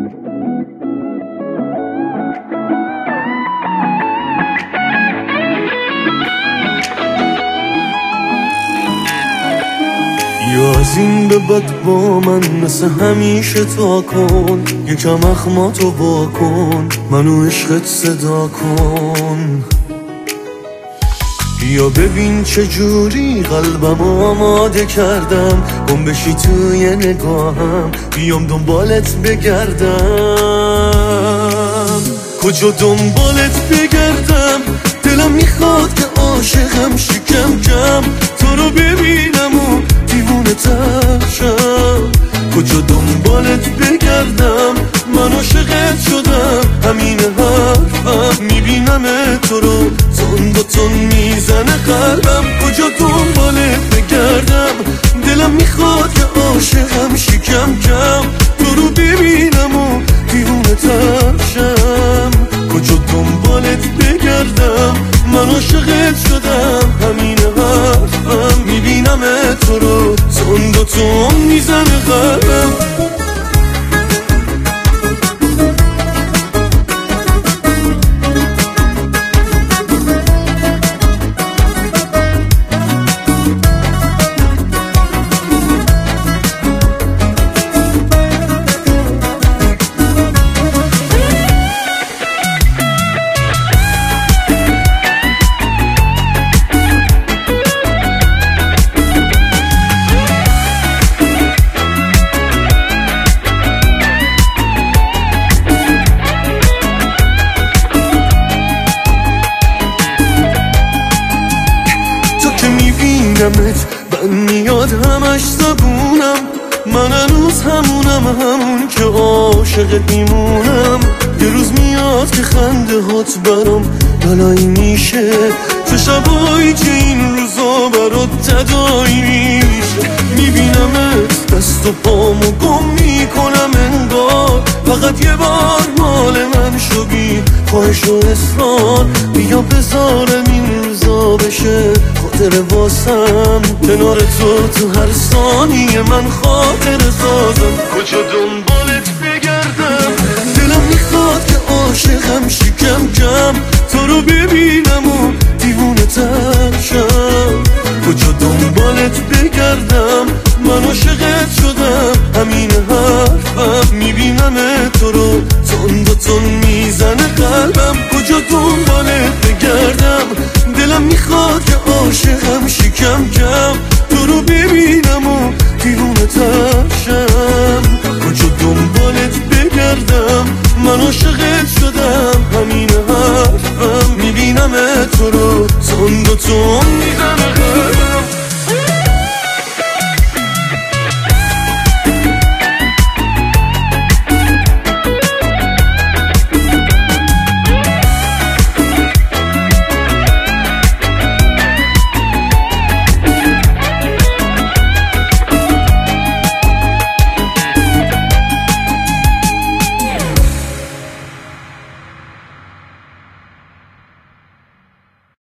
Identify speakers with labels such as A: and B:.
A: یا از این به بعد با من مثل همیشه تا کن، یکم اخماتو با کن، منو عشقت صدا کن. یا ببین چجوری قلبم آماده کردم، گم بشی توی نگاهم، بیام دنبالت بگردم. کجا دنبالت بگردم؟ دلم میخواد که عاشقم شی کم کم، تو رو ببینم و دیوونه تر شم. کجا دنبالت بگردم؟ من عاشقت شدم، همین حرفم، میبینم تو رو تون با تون میزنه قلبم. کجا دنبالت بگردم؟ دلم میخواد که عاشقم شی کم کم، تو رو ببینم و دیوونه تر شم. کجا دنبالت بگردم؟ من عاشقت شدم، همین حرفم، میبینم تو رو تون با تون میزنه قلبم. من میاد همش زبونم، من هنوز همونم، همون که عاشقت میمونم. یه روز میاد که خنده هات برام بلایی میشه، تو شبایی که این روزا برات تدایی میشه. میبینمت دست و پامو گم میکنم انگار، فقط یه بار مال من شو بی خواهش و اصرار. بیا بذارم این روزا بشه خاطر واسم، کنار تو هر ثانیه من خاطر سازم. کجا دنبالت بگردم؟ دلم میخواد که عاشقم شی کم کم، تو رو ببینم و دیوونه تر شم. کجا دنبالت بگردم؟ من عاشقت شدم، همین حرفم، میبینم تو رو تون با تون میزنه قلبم. کجا دنبالت بگردم؟ دلم میخواد که عاشقم شی کم کم، تو رو ببینم و دیوونه تر شم. کجا دنبالت بگردم؟ من عاشقت شدم، همین حرفم، میبینم تو رو تون با تون میزنه.